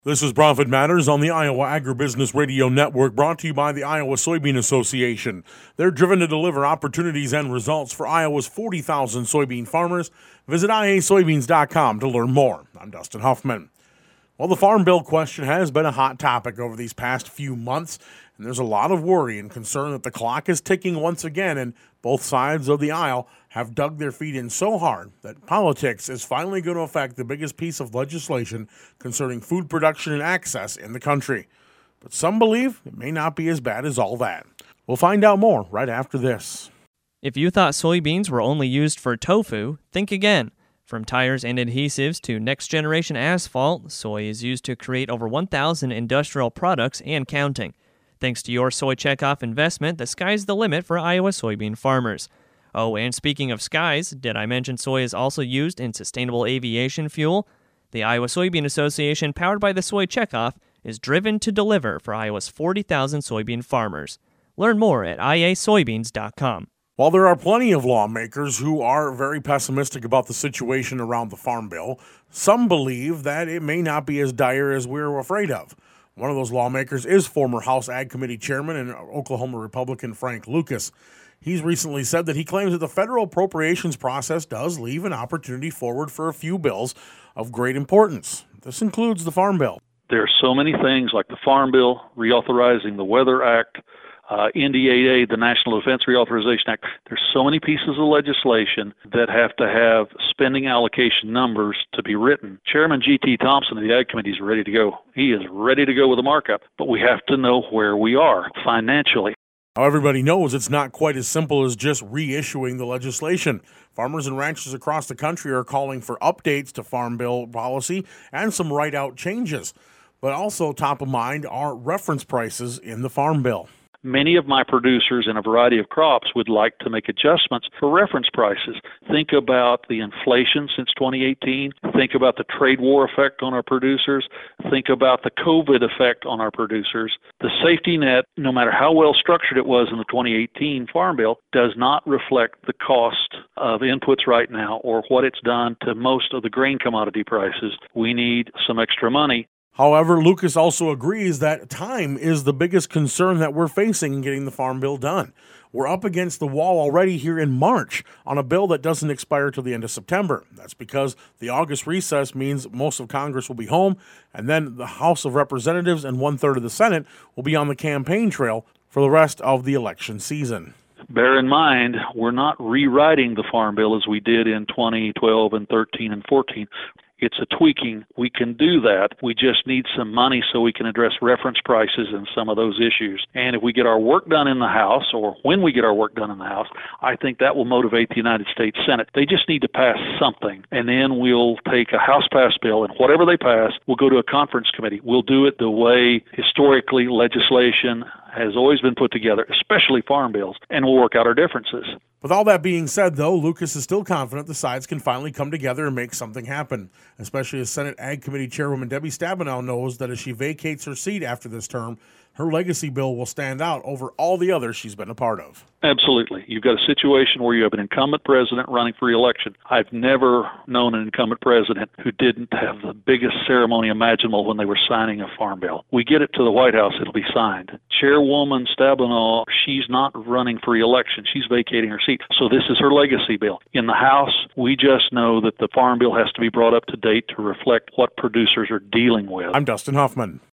This is Profit Matters on the Iowa Agribusiness Radio Network, brought to you by the Iowa Soybean Association. They're driven to deliver opportunities and results for Iowa's 40,000 soybean farmers. Visit iasoybeans.com to learn more. I'm Dustin Huffman. Well, the Farm Bill question has been a hot topic over these past few months, and there's a lot of worry and concern that the clock is ticking once again, and both sides of the aisle have dug their feet in so hard that politics is finally going to affect the biggest piece of legislation concerning food production and access in the country. But some believe it may not be as bad as all that. We'll find out more right after this. If you thought soybeans were only used for tofu, think again. From tires and adhesives to next-generation asphalt, soy is used to create over 1,000 industrial products and counting. Thanks to your Soy Checkoff investment, the sky's the limit for Iowa soybean farmers. Oh, and speaking of skies, did I mention soy is also used in sustainable aviation fuel? The Iowa Soybean Association, powered by the Soy Checkoff, is driven to deliver for Iowa's 40,000 soybean farmers. Learn more at iasoybeans.com. While there are plenty of lawmakers who are very pessimistic about the situation around the Farm Bill, some believe that it may not be as dire as we're afraid of. One of those lawmakers is former House Ag Committee Chairman and Oklahoma Republican Frank Lucas. He's recently said that he claims that the federal appropriations process does leave an opportunity forward for a few bills of great importance. This includes the Farm Bill. There are so many things like the Farm Bill, reauthorizing the Weather Act, NDAA, the National Defense Reauthorization Act. There's so many pieces of legislation that have to have spending allocation numbers to be written. Chairman G.T. Thompson of the Ag Committee is ready to go. He is ready to go with a markup, but we have to know where we are financially. Now, everybody knows it's not quite as simple as just reissuing the legislation. Farmers and ranchers across the country are calling for updates to Farm Bill policy and some write-out changes. But also top of mind are reference prices in the Farm Bill. Many of my producers in a variety of crops would like to make adjustments for reference prices. Think about the inflation since 2018. Think about the trade war effect on our producers. Think about the COVID effect on our producers. The safety net, no matter how well structured it was in the 2018 Farm Bill, does not reflect the cost of inputs right now or what it's done to most of the grain commodity prices. We need some extra money. However, Lucas also agrees that time is the biggest concern that we're facing in getting the Farm Bill done. We're up against the wall already here in March on a bill that doesn't expire till the end of September. That's because the August recess means most of Congress will be home, and then the House of Representatives and 1/3 of the Senate will be on the campaign trail for the rest of the election season. Bear in mind, we're not rewriting the Farm Bill as we did in 2012 and 13 and 14. It's a tweaking. We can do that. We just need some money so we can address reference prices and some of those issues. And if we get our work done in the House, or when we get our work done in the House, I think that will motivate the United States Senate. They just need to pass something, and then we'll take a House-passed bill, and whatever they pass, we'll go to a conference committee. We'll do it the way historically legislation has always been put together, especially farm bills, and we'll work out our differences. With all that being said, though, Lucas is still confident the sides can finally come together and make something happen, especially as Senate Ag Committee Chairwoman Debbie Stabenow knows that as she vacates her seat after this term, her legacy bill will stand out over all the others she's been a part of. Absolutely. You've got a situation where you have an incumbent president running for re-election. I've never known an incumbent president who didn't have the biggest ceremony imaginable when they were signing a farm bill. We get it to the White House, it'll be signed. Chairwoman Stabenow, she's not running for re-election. She's vacating her seat. So this is her legacy bill. In the House, we just know that the farm bill has to be brought up to date to reflect what producers are dealing with. I'm Dustin Huffman.